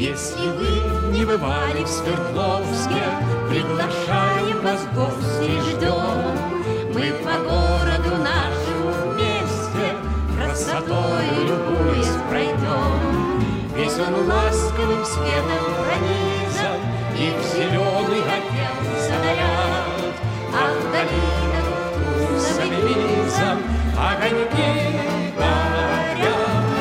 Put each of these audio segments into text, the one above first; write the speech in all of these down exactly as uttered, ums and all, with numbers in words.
Если вы не бывали в Свердловске, приглашаем вас в гости, ждем. Мы по городу нашему вместе, красотою любуясь пройдем. Весь он ласковым светом пронизан, и в зеленый оделся наряд, а в долинах вкусом и визом огоньки горят.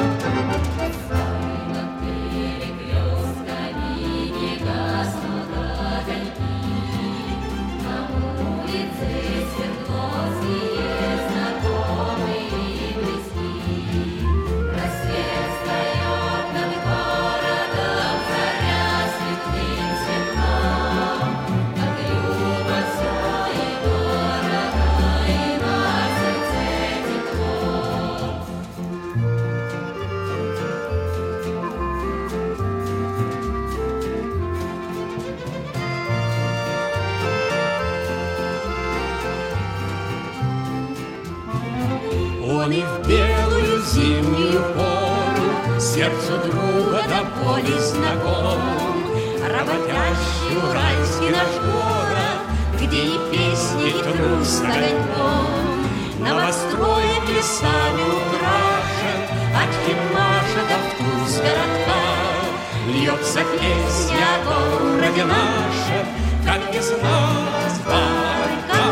Он и в белую зимнюю пору сердцу друга до боли знаком. Работящий уральский наш город, где и песни, и труд с огоньком. Новостроек лесами украшен, от Химаша до вкус городка. Льется песня о городе нашем, как весна с барка.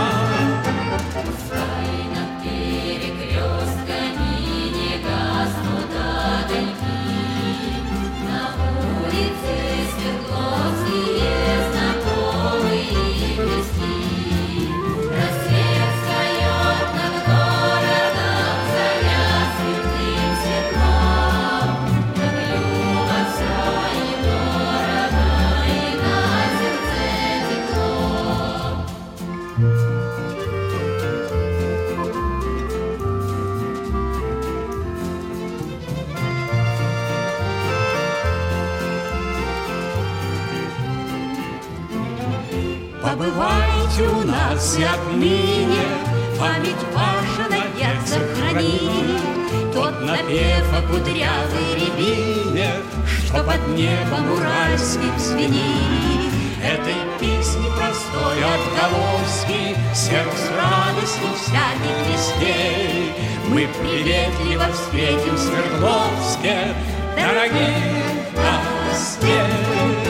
Побывайте у нас и отныне, память ваша навек сохрани. Тот напев о кудрявой рябине, что под небом уральским звенит. Этой песни простой отголоски, сердце радостью всяких вестей. Мы приветливо встретим в Свердловске дорогих гостей.